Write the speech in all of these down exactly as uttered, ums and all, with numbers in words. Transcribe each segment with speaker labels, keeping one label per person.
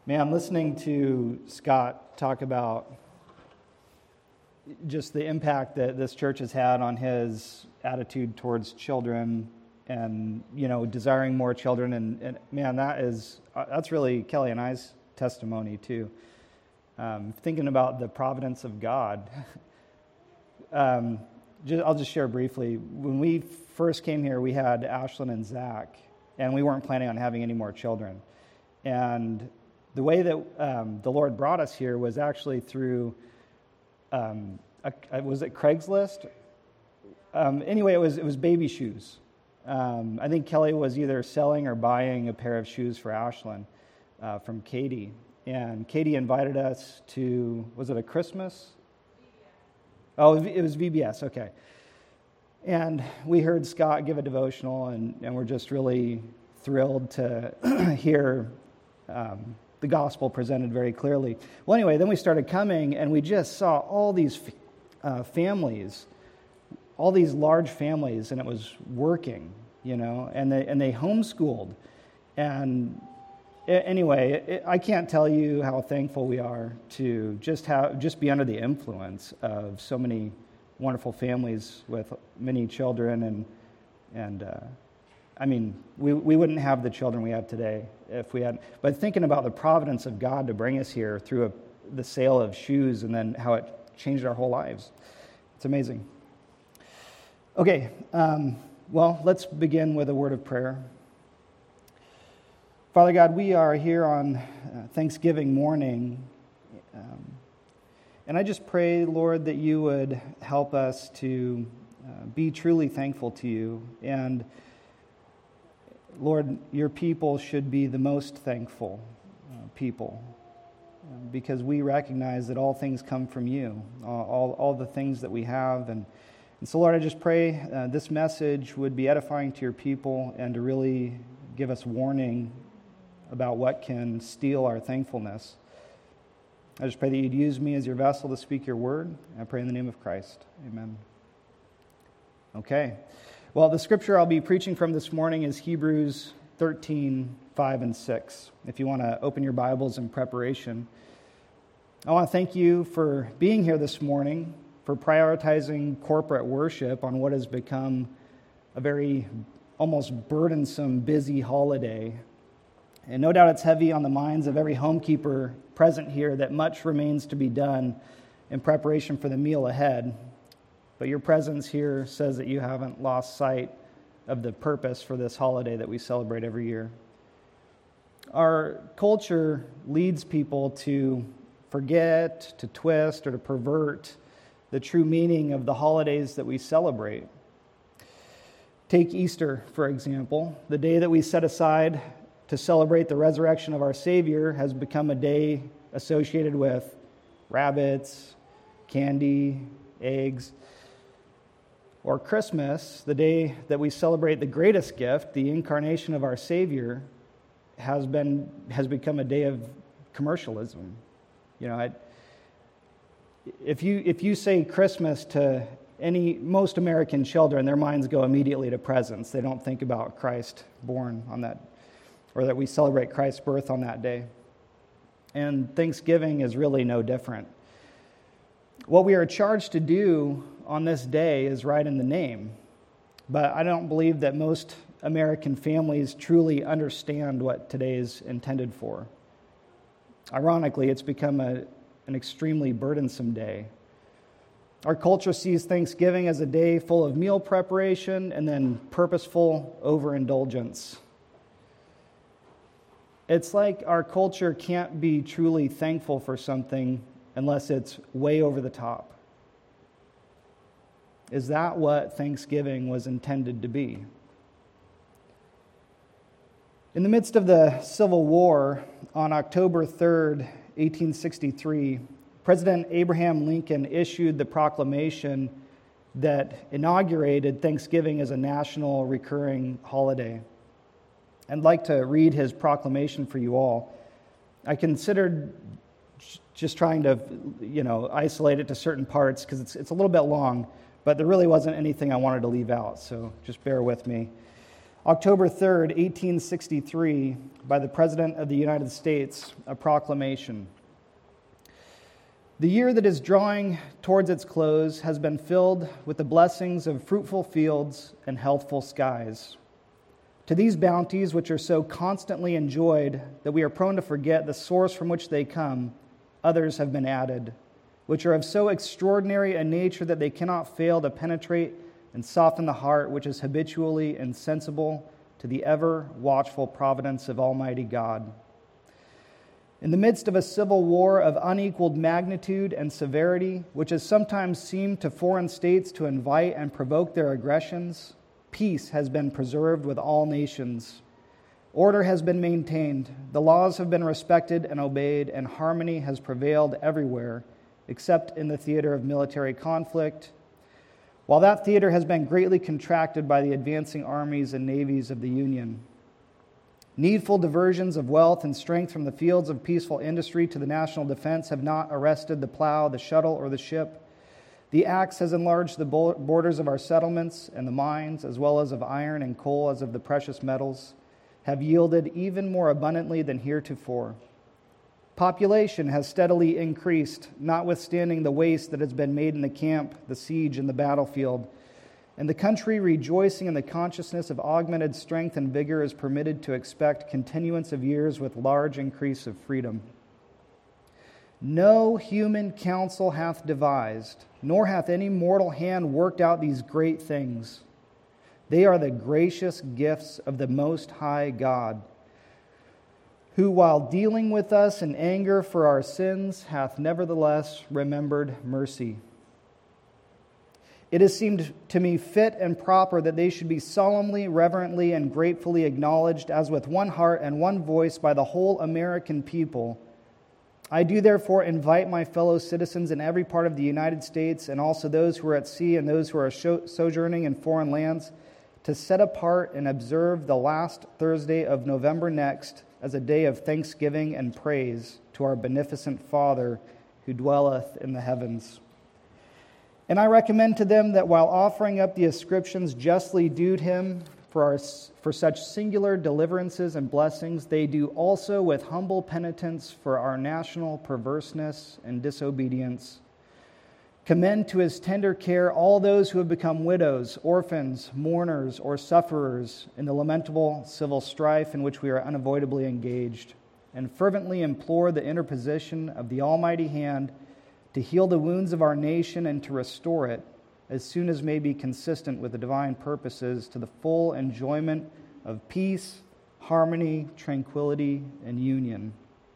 Speaker 1: Man, I'm listening to Scott talk about just the impact that this church has had on his attitude towards children and, you know, desiring more children. And, and man, that is, that's really Kelly and I's testimony too. Um, thinking about the providence of God. um, just, I'll just share briefly. When we first came here, we had Ashlyn and Zach, and we weren't planning on having any more children. And the way that um, the Lord brought us here was actually through, um, a, a, was it Craigslist? Um, anyway, it was it was baby shoes. Um, I think Kelly was either selling or buying a pair of shoes for Ashlyn uh, from Katie. And Katie invited us to, was it a Christmas? Oh, it was V B S, okay. And we heard Scott give a devotional, and, and we're just really thrilled to hear um, the gospel presented very clearly. Well, anyway, then we started coming, and we just saw all these uh, families, all these large families, and it was working, you know, and they and they homeschooled. And anyway, it, I can't tell you how thankful we are to just have just be under the influence of so many wonderful families with many children, and and uh, I mean, we we wouldn't have the children we have today if we hadn't. But thinking about the providence of God to bring us here through a, the sale of shoes, and then how it changed our whole lives, it's amazing. Okay, um, well, let's begin with a word of prayer. Father God, we are here on uh, Thanksgiving morning, um, and I just pray, Lord, that you would help us to uh, be truly thankful to you. And Lord, your people should be the most thankful uh, people, uh, because we recognize that all things come from you, all, all, all the things that we have. And, and so, Lord, I just pray uh, this message would be edifying to your people and to really give us warning about what can steal our thankfulness. I just pray that you'd use me as your vessel to speak your word. I pray in the name of Christ. Amen. Okay. Well, the scripture I'll be preaching from this morning is Hebrews thirteen, five and six. If you want to open your Bibles in preparation. I want to thank you for being here this morning, for prioritizing corporate worship on what has become a very almost burdensome, busy holiday. And no doubt it's heavy on the minds of every homekeeper present here that much remains to be done in preparation for the meal ahead. But your presence here says that you haven't lost sight of the purpose for this holiday that we celebrate every year. Our culture leads people to forget, to twist, or to pervert the true meaning of the holidays that we celebrate. Take Easter, for example. The day that we set aside to celebrate the resurrection of our Savior has become a day associated with rabbits, candy, eggs. Or Christmas, the day that we celebrate the greatest gift, the incarnation of our Savior, has been has become a day of commercialism. You know, I, if you if you say Christmas to any most American children, their minds go immediately to presents. They don't think about Christ born on that, or that we celebrate Christ's birth on that day. And Thanksgiving is really no different. What we are charged to do on this day is right in the name, but I don't believe that most American families truly understand what today is intended for. Ironically, it's become a, an extremely burdensome day. Our culture sees Thanksgiving as a day full of meal preparation and then purposeful overindulgence. It's like our culture can't be truly thankful for something unless it's way over the top. Is that what Thanksgiving was intended to be? In the midst of the Civil War, on October third, eighteen sixty-three, President Abraham Lincoln issued the proclamation that inaugurated Thanksgiving as a national recurring holiday. I'd like to read his proclamation for you all. I considered just trying to, you know, isolate it to certain parts because it's it's a little bit long, but there really wasn't anything I wanted to leave out, so just bear with me. October third, eighteen sixty-three, by the President of the United States, a proclamation. The year that is drawing towards its close has been filled with the blessings of fruitful fields and healthful skies. To these bounties, which are so constantly enjoyed that we are prone to forget the source from which they come, others have been added, which are of so extraordinary a nature that they cannot fail to penetrate and soften the heart which is habitually insensible to the ever-watchful providence of Almighty God. In the midst of a civil war of unequaled magnitude and severity, which has sometimes seemed to foreign states to invite and provoke their aggressions, peace has been preserved with all nations. Order has been maintained, the laws have been respected and obeyed, and harmony has prevailed everywhere, except in the theater of military conflict, while that theater has been greatly contracted by the advancing armies and navies of the Union. Needful diversions of wealth and strength from the fields of peaceful industry to the national defense have not arrested the plow, the shuttle, or the ship. The axe has enlarged the borders of our settlements, and the mines, as well as of iron and coal as of the precious metals, have yielded even more abundantly than heretofore. Population has steadily increased, notwithstanding the waste that has been made in the camp, the siege, and the battlefield. And the country, rejoicing in the consciousness of augmented strength and vigor, is permitted to expect continuance of years with large increase of freedom. No human counsel hath devised, nor hath any mortal hand worked out these great things. They are the gracious gifts of the Most High God, who, while dealing with us in anger for our sins, hath nevertheless remembered mercy. It has seemed to me fit and proper that they should be solemnly, reverently, and gratefully acknowledged as with one heart and one voice by the whole American people. I do therefore invite my fellow citizens in every part of the United States, and also those who are at sea and those who are sojourning in foreign lands, to set apart and observe the last Thursday of November next as a day of thanksgiving and praise to our beneficent Father who dwelleth in the heavens. And I recommend to them that while offering up the ascriptions justly due to him for, our, for such singular deliverances and blessings, they do also with humble penitence for our national perverseness and disobedience. Commend to his tender care all those who have become widows, orphans, mourners, or sufferers in the lamentable civil strife in which we are unavoidably engaged, and fervently implore the interposition of the Almighty hand to heal the wounds of our nation and to restore it as soon as may be consistent with the divine purposes to the full enjoyment of peace, harmony, tranquility, and union.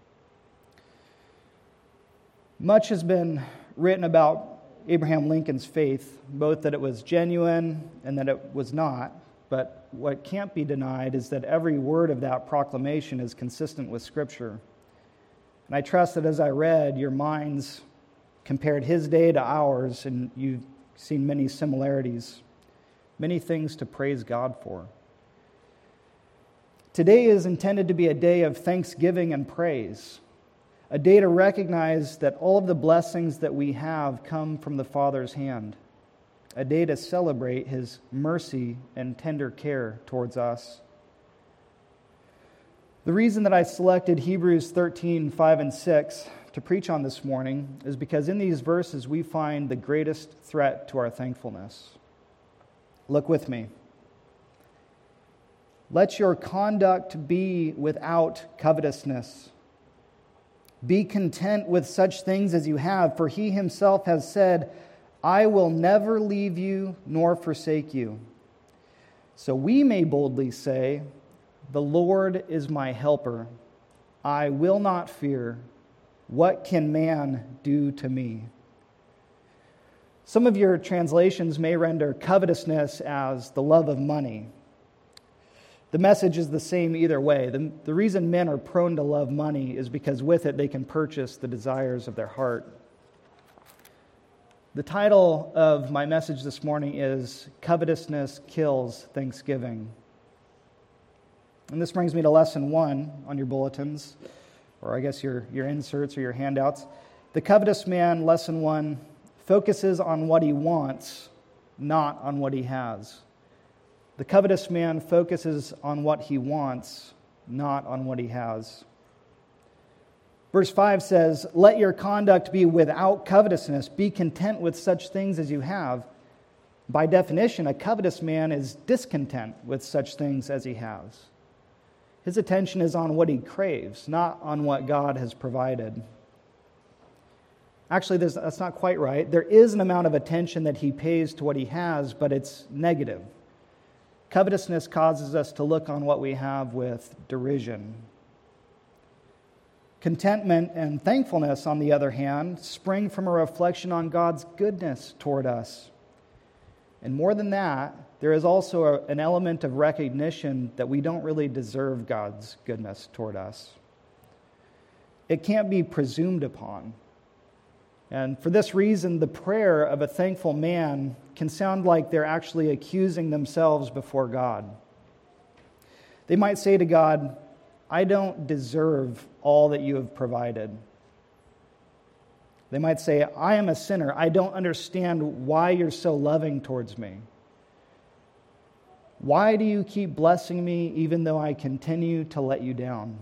Speaker 1: Much has been written about Abraham Lincoln's faith, both that it was genuine and that it was not, but what can't be denied is that every word of that proclamation is consistent with Scripture. And I trust that as I read, your minds compared his day to ours, and you've seen many similarities, many things to praise God for. Today is intended to be a day of thanksgiving and praise, a day to recognize that all of the blessings that we have come from the Father's hand, a day to celebrate his mercy and tender care towards us. The reason that I selected Hebrews thirteen, five, and six to preach on this morning is because in these verses we find the greatest threat to our thankfulness. Look with me. Let your conduct be without covetousness. Be content with such things as you have, for he himself has said, I will never leave you nor forsake you. So we may boldly say, the Lord is my helper. I will not fear. What can man do to me? Some of your translations may render covetousness as the love of money. The message is the same either way. The, the reason men are prone to love money is because with it they can purchase the desires of their heart. The title of my message this morning is Covetousness Kills Thanksgiving. And this brings me to lesson one on your bulletins, or I guess your, your inserts or your handouts. The covetous man, lesson one, focuses on what he wants, not on what he has. The covetous man focuses on what he wants, not on what he has. Verse five says, "Let your conduct be without covetousness. Be content with such things as you have." By definition, a covetous man is discontent with such things as he has. His attention is on what he craves, not on what God has provided. Actually, that's not quite right. There is an amount of attention that he pays to what he has, but it's negative. Covetousness causes us to look on what we have with derision. Contentment and thankfulness, on the other hand, spring from a reflection on God's goodness toward us. And more than that, there is also a, an element of recognition that we don't really deserve God's goodness toward us. It can't be presumed upon. And for this reason, the prayer of a thankful man can sound like they're actually accusing themselves before God. They might say to God, "I don't deserve all that you have provided." They might say, "I am a sinner. I don't understand why you're so loving towards me. Why do you keep blessing me even though I continue to let you down?"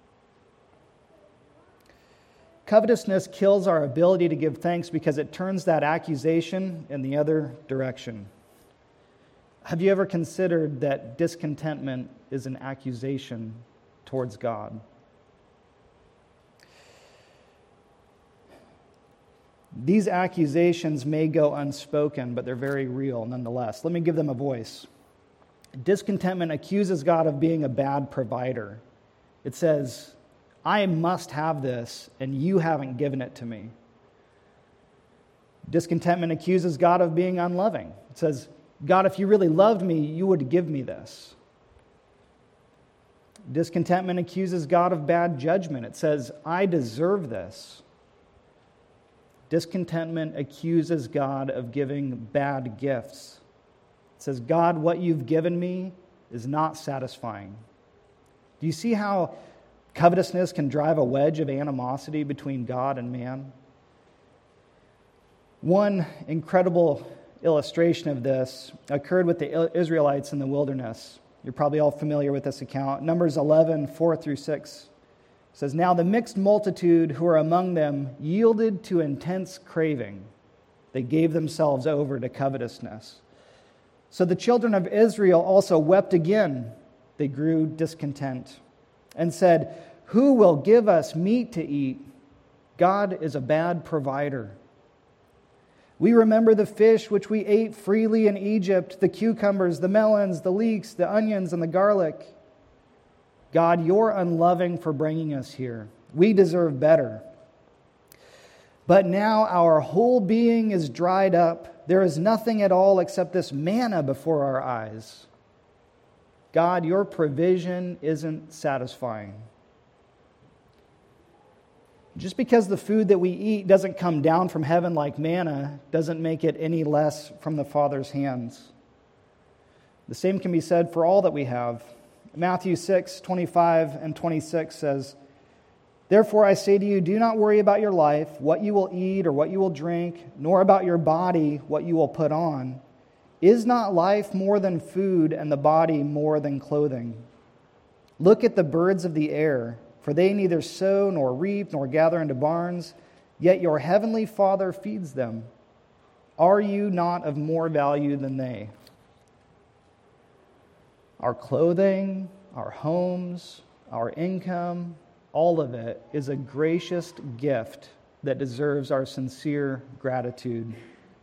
Speaker 1: Covetousness kills our ability to give thanks because it turns that accusation in the other direction. Have you ever considered that discontentment is an accusation towards God? These accusations may go unspoken, but they're very real nonetheless. Let me give them a voice. Discontentment accuses God of being a bad provider. It says, "I must have this, and you haven't given it to me." Discontentment accuses God of being unloving. It says, "God, if you really loved me, you would give me this." Discontentment accuses God of bad judgment. It says, "I deserve this." Discontentment accuses God of giving bad gifts. It says, "God, what you've given me is not satisfying." Do you see how covetousness can drive a wedge of animosity between God and man? One incredible illustration of this occurred with the Israelites in the wilderness. You're probably all familiar with this account. Numbers eleven, four through six says, "Now the mixed multitude who were among them yielded to intense craving. They gave themselves over to covetousness. So the children of Israel also wept again. They grew discontent and said, 'Who will give us meat to eat? God is a bad provider. We remember the fish which we ate freely in Egypt, the cucumbers, the melons, the leeks, the onions, and the garlic. God, you're unloving for bringing us here. We deserve better. But now our whole being is dried up. There is nothing at all except this manna before our eyes. God, your provision isn't satisfying.'" Just because the food that we eat doesn't come down from heaven like manna doesn't make it any less from the Father's hands. The same can be said for all that we have. Matthew six, twenty-five and twenty-six says, "Therefore I say to you, do not worry about your life, what you will eat or what you will drink, nor about your body, what you will put on. Is not life more than food, and the body more than clothing? Look at the birds of the air, for they neither sow nor reap nor gather into barns, yet your heavenly Father feeds them. Are you not of more value than they?" Our clothing, our homes, our income, all of it is a gracious gift that deserves our sincere gratitude.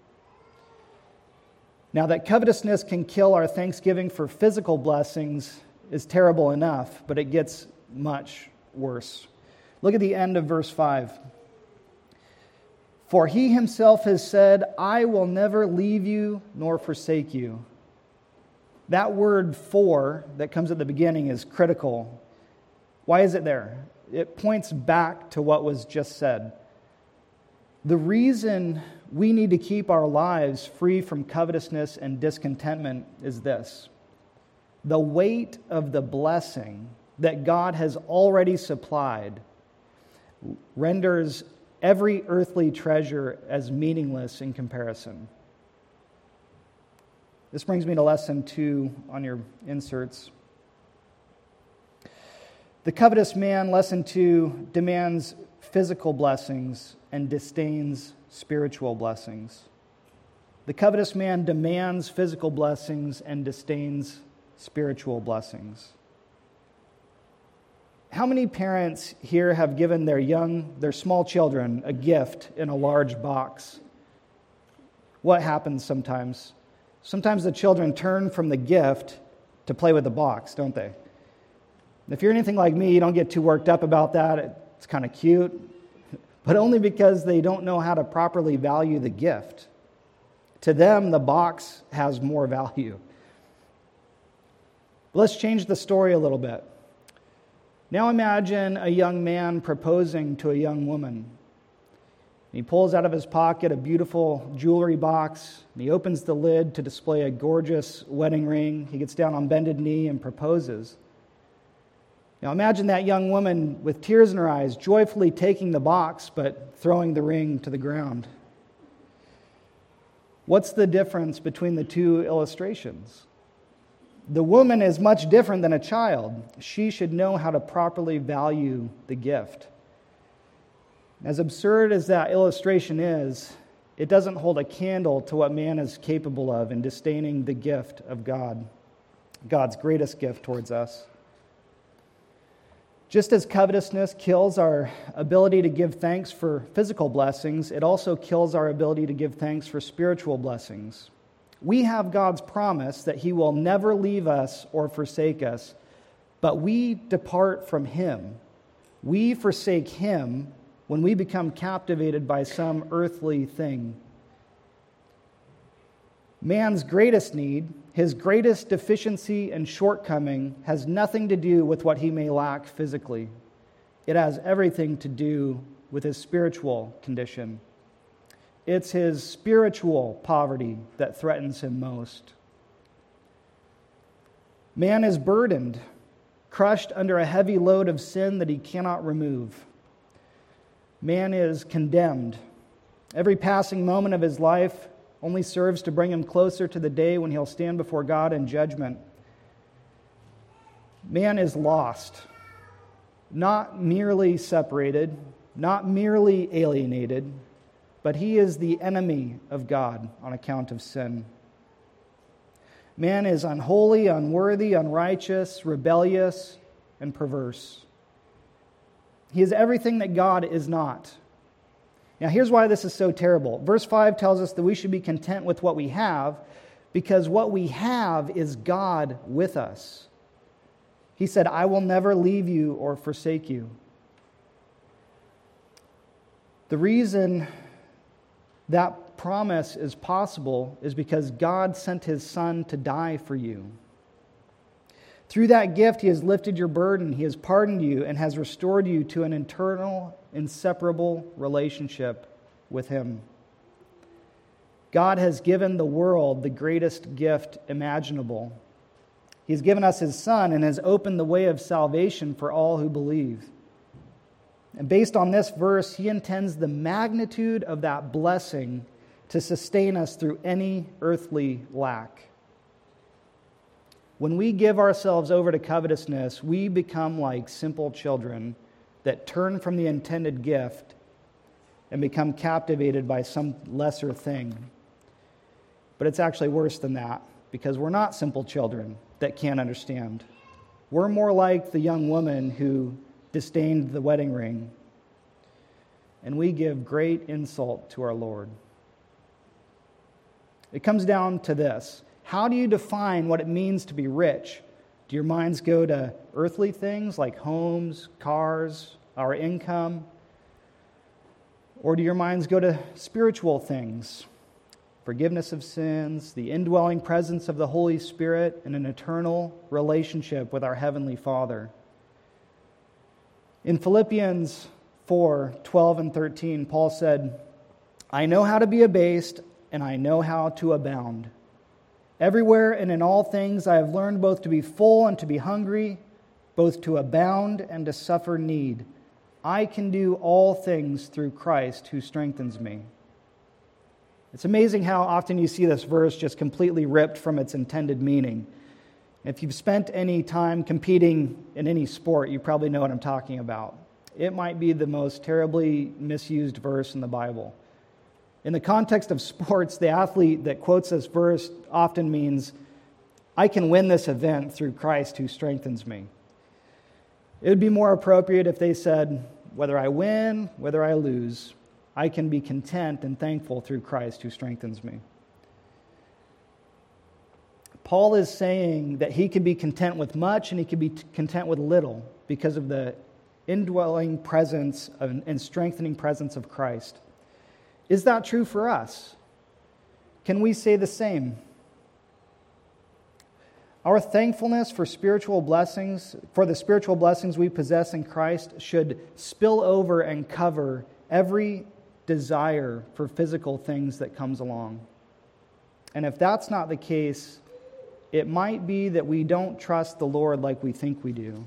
Speaker 1: Now, that covetousness can kill our thanksgiving for physical blessings is terrible enough, but it gets much worse. Look at the end of verse five. "For he himself has said, 'I will never leave you nor forsake you.'" That word "for" that comes at the beginning is critical. Why is it there? It points back to what was just said. The reason we need to keep our lives free from covetousness and discontentment is this: the weight of the blessing that God has already supplied renders every earthly treasure as meaningless in comparison. This brings me to lesson two on your inserts. The covetous man, lesson two, demands physical blessings and disdains spiritual blessings. The covetous man demands physical blessings and disdains spiritual blessings. How many parents here have given their young, their small children a gift in a large box? What happens sometimes? Sometimes the children turn from the gift to play with the box, don't they? If you're anything like me, you don't get too worked up about that. It's kind of cute, but only because they don't know how to properly value the gift. To them, the box has more value. Let's change the story a little bit. Now imagine a young man proposing to a young woman. He pulls out of his pocket a beautiful jewelry box, and he opens the lid to display a gorgeous wedding ring. He gets down on bended knee and proposes. Now imagine that young woman with tears in her eyes, joyfully taking the box, but throwing the ring to the ground. What's the difference between the two illustrations? The woman is much different than a child. She should know how to properly value the gift. As absurd as that illustration is, it doesn't hold a candle to what man is capable of in disdaining the gift of God, God's greatest gift towards us. Just as covetousness kills our ability to give thanks for physical blessings, it also kills our ability to give thanks for spiritual blessings. We have God's promise that He will never leave us or forsake us, but we depart from Him. We forsake Him when we become captivated by some earthly thing. Man's greatest need, his greatest deficiency and shortcoming, has nothing to do with what he may lack physically. It has everything to do with his spiritual condition. It's his spiritual poverty that threatens him most. Man is burdened, crushed under a heavy load of sin that he cannot remove. Man is condemned. Every passing moment of his life only serves to bring him closer to the day when he'll stand before God in judgment. Man is lost, not merely separated, not merely alienated, but he is the enemy of God on account of sin. Man is unholy, unworthy, unrighteous, rebellious, and perverse. He is everything that God is not. Now, here's why this is so terrible. Verse five tells us that we should be content with what we have, because what we have is God with us. He said, I will never leave you or forsake you. The reason that promise is possible is because God sent His Son to die for you. Through that gift, He has lifted your burden, He has pardoned you, and has restored you to an eternal, inseparable relationship with Him. God has given the world the greatest gift imaginable. He's given us His Son and has opened the way of salvation for all who believe. And based on this verse, He intends the magnitude of that blessing to sustain us through any earthly lack. When we give ourselves over to covetousness, we become like simple children that turn from the intended gift and become captivated by some lesser thing. But it's actually worse than that, because we're not simple children that can't understand. We're more like the young woman who disdained the wedding ring, and we give great insult to our Lord. It comes down to this. How do you define what it means to be rich? Do your minds go to earthly things like homes, cars, our income? Or do your minds go to spiritual things? Forgiveness of sins, the indwelling presence of the Holy Spirit, and an eternal relationship with our Heavenly Father. In Philippians four, twelve and thirteen, Paul said, I know how to be abased, and I know how to abound. Everywhere and in all things I have learned both to be full and to be hungry, both to abound and to suffer need. I can do all things through Christ who strengthens me. It's amazing how often you see this verse just completely ripped from its intended meaning. If you've spent any time competing in any sport, you probably know what I'm talking about. It might be the most terribly misused verse in the Bible. In the context of sports, the athlete that quotes this verse often means, I can win this event through Christ who strengthens me. It would be more appropriate if they said, whether I win, whether I lose, I can be content and thankful through Christ who strengthens me. Paul is saying that he can be content with much and he can be content with little because of the indwelling presence of, and strengthening presence of Christ. Is that true for us? Can we say the same? Our thankfulness for spiritual blessings, for the spiritual blessings we possess in Christ, should spill over and cover every desire for physical things that comes along. And if that's not the case, it might be that we don't trust the Lord like we think we do.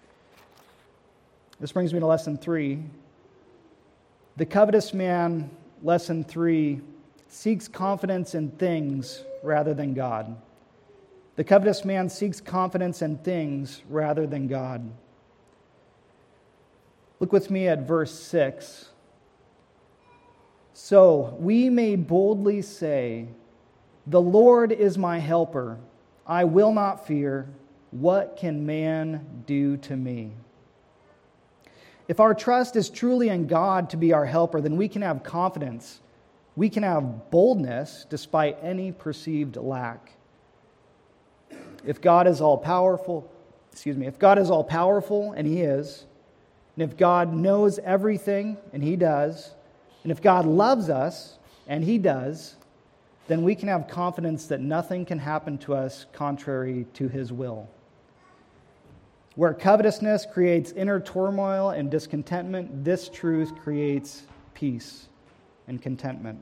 Speaker 1: This brings me to lesson three. The covetous man, lesson three, seeks confidence in things rather than God. The covetous man seeks confidence in things rather than God. Look with me at verse six. So we may boldly say, the Lord is my helper. I will not fear. What can man do to me? If our trust is truly in God to be our helper, then we can have confidence. We can have boldness despite any perceived lack. If God is all powerful, excuse me, if God is all powerful, and He is, and if God knows everything, and He does, and if God loves us, and He does, then we can have confidence that nothing can happen to us contrary to His will. Where covetousness creates inner turmoil and discontentment, this truth creates peace and contentment.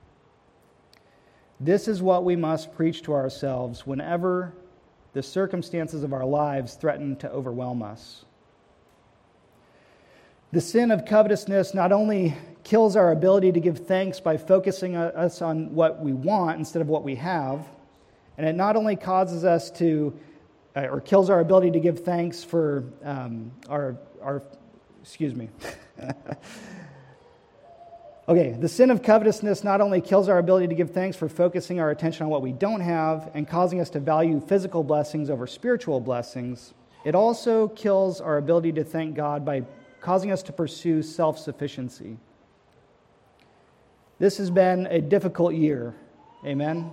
Speaker 1: This is what we must preach to ourselves whenever the circumstances of our lives threaten to overwhelm us. The sin of covetousness not only kills our ability to give thanks by focusing us on what we want instead of what we have, and it not only causes us to, or kills our ability to give thanks for um, our, our, excuse me. Okay, the sin of covetousness not only kills our ability to give thanks for focusing our attention on what we don't have and causing us to value physical blessings over spiritual blessings, it also kills our ability to thank God by causing us to pursue self-sufficiency. This has been a difficult year. Amen?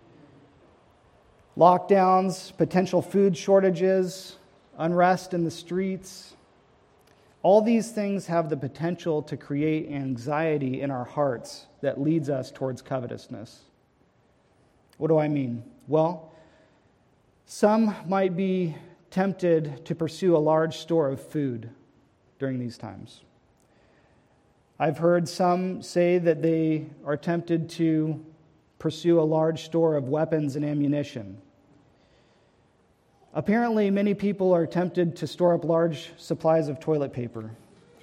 Speaker 1: Lockdowns, potential food shortages, unrest in the streets. All these things have the potential to create anxiety in our hearts that leads us towards covetousness. What do I mean? Well, some might be tempted to pursue a large store of food during these times. I've heard some say that they are tempted to pursue a large store of weapons and ammunition. Apparently, many people are tempted to store up large supplies of toilet paper.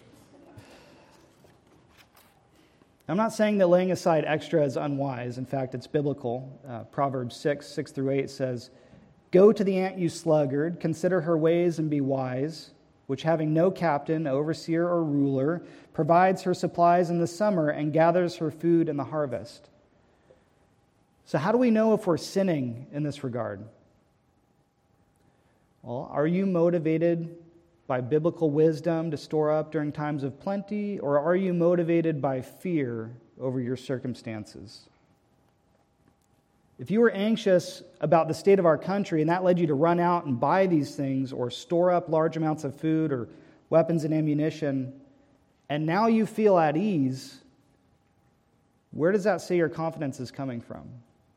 Speaker 1: I'm not saying that laying aside extra is unwise. In fact, it's biblical. Uh, Proverbs six, six through eight says, "Go to the ant, you sluggard, consider her ways and be wise, which having no captain, overseer, or ruler, provides her supplies in the summer and gathers her food in the harvest." So how do we know if we're sinning in this regard? Well, are you motivated by biblical wisdom to store up during times of plenty, or are you motivated by fear over your circumstances? If you were anxious about the state of our country and that led you to run out and buy these things or store up large amounts of food or weapons and ammunition, and now you feel at ease, where does that say your confidence is coming from?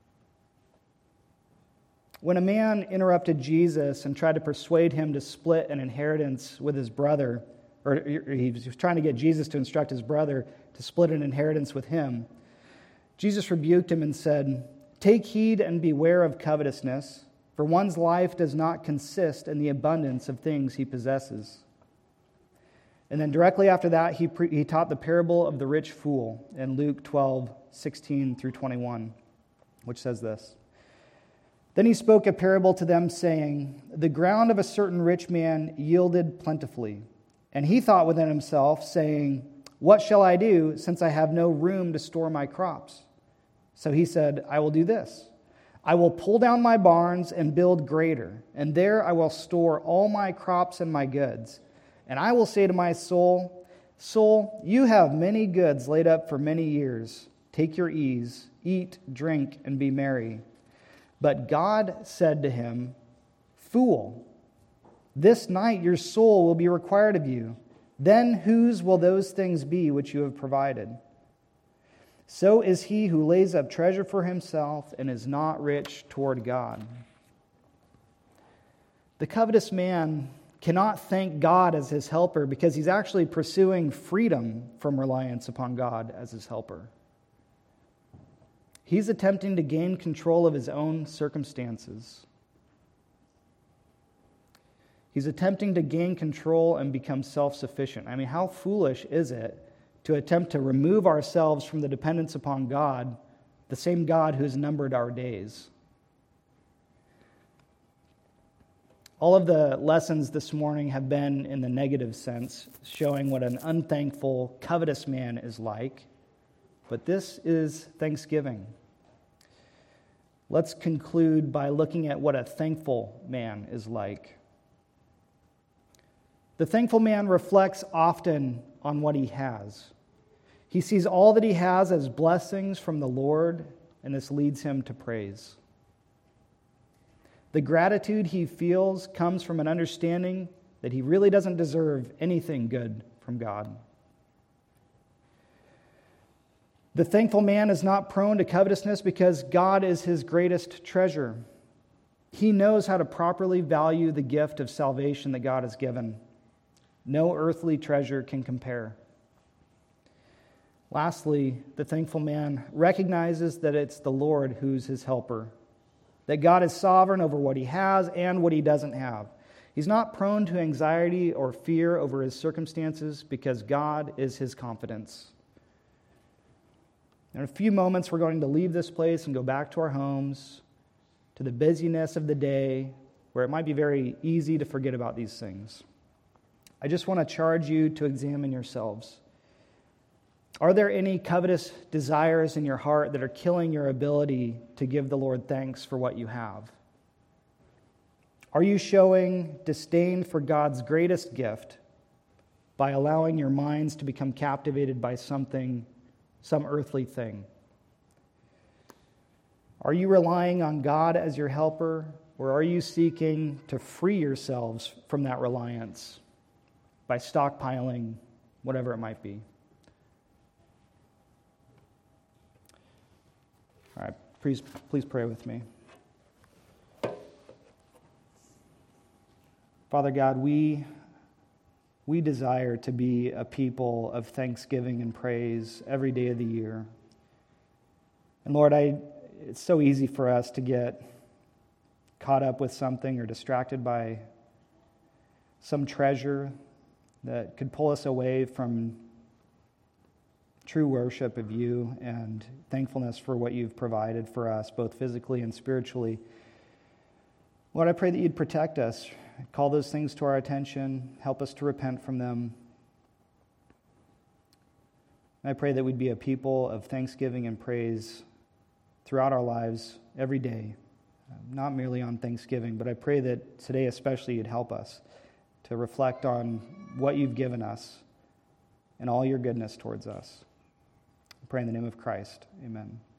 Speaker 1: When a man interrupted Jesus and tried to persuade him to split an inheritance with his brother, or he was trying to get Jesus to instruct his brother to split an inheritance with him, Jesus rebuked him and said, "Take heed and beware of covetousness, for one's life does not consist in the abundance of things he possesses." And then directly after that, he, pre- he taught the parable of the rich fool in Luke twelve, sixteen through twenty-one, which says this. Then he spoke a parable to them, saying, the ground of a certain rich man yielded plentifully. And he thought within himself, saying, what shall I do, since I have no room to store my crops? So he said, I will do this. I will pull down my barns and build greater, and there I will store all my crops and my goods. And I will say to my soul, soul, you have many goods laid up for many years. Take your ease, eat, drink, and be merry. But God said to him, fool, this night your soul will be required of you. Then whose will those things be which you have provided? So is he who lays up treasure for himself and is not rich toward God. The covetous man cannot thank God as his helper because he's actually pursuing freedom from reliance upon God as his helper. He's attempting to gain control of his own circumstances. He's attempting to gain control and become self-sufficient. I mean, how foolish is it to attempt to remove ourselves from the dependence upon God, the same God who has numbered our days? All of the lessons this morning have been in the negative sense, showing what an unthankful, covetous man is like. But this is Thanksgiving. Let's conclude by looking at what a thankful man is like. The thankful man reflects often on what he has. He sees all that he has as blessings from the Lord, and this leads him to praise. The gratitude he feels comes from an understanding that he really doesn't deserve anything good from God. The thankful man is not prone to covetousness because God is his greatest treasure. He knows how to properly value the gift of salvation that God has given. No earthly treasure can compare. Lastly, the thankful man recognizes that it's the Lord who's his helper, that God is sovereign over what he has and what he doesn't have. He's not prone to anxiety or fear over his circumstances because God is his confidence. In a few moments, we're going to leave this place and go back to our homes, to the busyness of the day, where it might be very easy to forget about these things. I just want to charge you to examine yourselves. Are there any covetous desires in your heart that are killing your ability to give the Lord thanks for what you have? Are you showing disdain for God's greatest gift by allowing your minds to become captivated by something, some earthly thing? Are you relying on God as your helper, or are you seeking to free yourselves from that reliance by stockpiling whatever it might be? All right, please, please pray with me. Father God, we, we desire to be a people of thanksgiving and praise every day of the year. And Lord, I, it's so easy for us to get caught up with something or distracted by some treasure that could pull us away from true worship of you and thankfulness for what you've provided for us, both physically and spiritually. Lord, I pray that you'd protect us, call those things to our attention, help us to repent from them. And I pray that we'd be a people of thanksgiving and praise throughout our lives every day, not merely on Thanksgiving, but I pray that today especially you'd help us to reflect on what you've given us and all your goodness towards us. I pray in the name of Christ. Amen.